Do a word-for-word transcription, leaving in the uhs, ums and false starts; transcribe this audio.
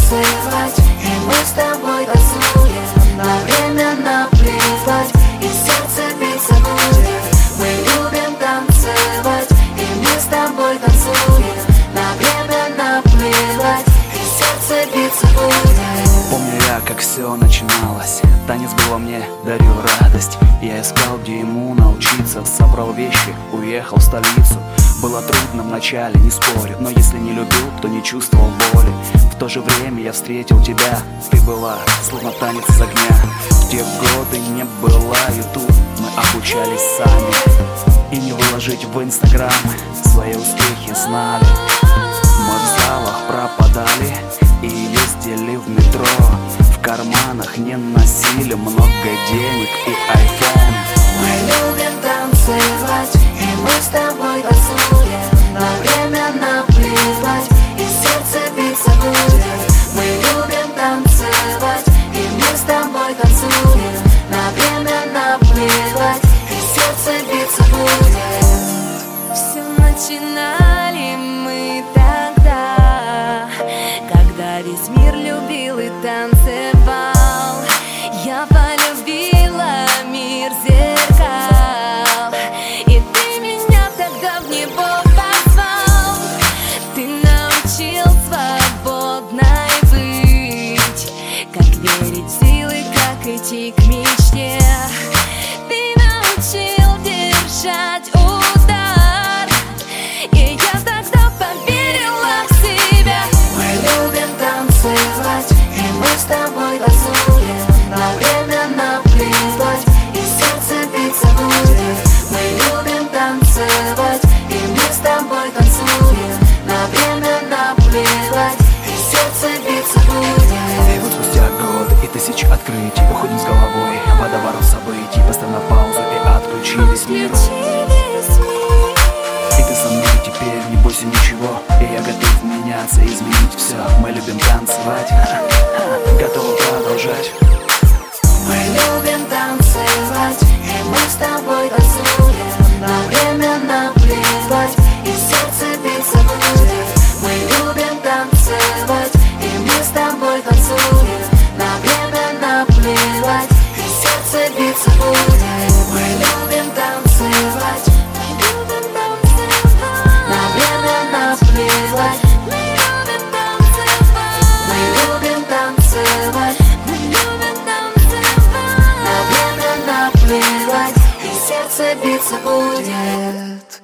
танцевать, и мы с тобой танцуем. На время наплевать, и сердце биться будет. Мы любим танцевать, и мы с тобой танцуем. На время наплевать, и сердце биться будет. Помню я, как все начиналось. Танец был во мне, дарил радость. Я искал, где ему научиться. Собрал вещи, уехал в столицу. Было трудно вначале, не спорю, но если не любил, то не чувствовал боли. В то же время я встретил тебя. Ты была, словно танец из огня. В те годы не было ютуб, мы обучались сами. И не выложить в инстаграм свои успехи знали. Мы в залах пропадали и ездили в метро. В карманах не носили много денег и айфон. Мы любим танцевать, и мы с тобой танцуем. На время наплевать, и сердце биться будет. Мы любим танцевать, и мы с тобой танцуем. На время наплевать, и сердце биться будет. Все начинали мы тогда, когда весь мир любил и танцевал. Я полюбила мир зеркал, и ты меня тогда в него позвал. Ты научил свободной быть, как верить в силы, как идти к мечте. Ты научил держать удар, и я тогда поверила в себя. Мы любим танцевать, и мы с тобой танцуем. На время наплевать, и сердце биться будет. Мы любим танцевать, и мы с тобой танцуем. На время наплевать, и сердце биться будет. И вот спустя годы и тысячи открытий уходим с головой в водоворот событий. Поставь на паузу и отключи весь мир. И ты со мной теперь, не бойся ничего. И я готов меняться, изменить все. Мы любим танцевать, готовы продолжать. Мы любим танцевать, и мы с тобой танцуем. На время наплевать, и сердце биться будет. Мы любим танцевать, и мы с тобой танцуем. На время наплевать, и сердце биться будет. Мы любим танцевать, мы любим танцевать. На время наплевать, мы любим танцевать. Мы любим танцевать, мы любим танцевать. На время наплевать, и сердце биться будет.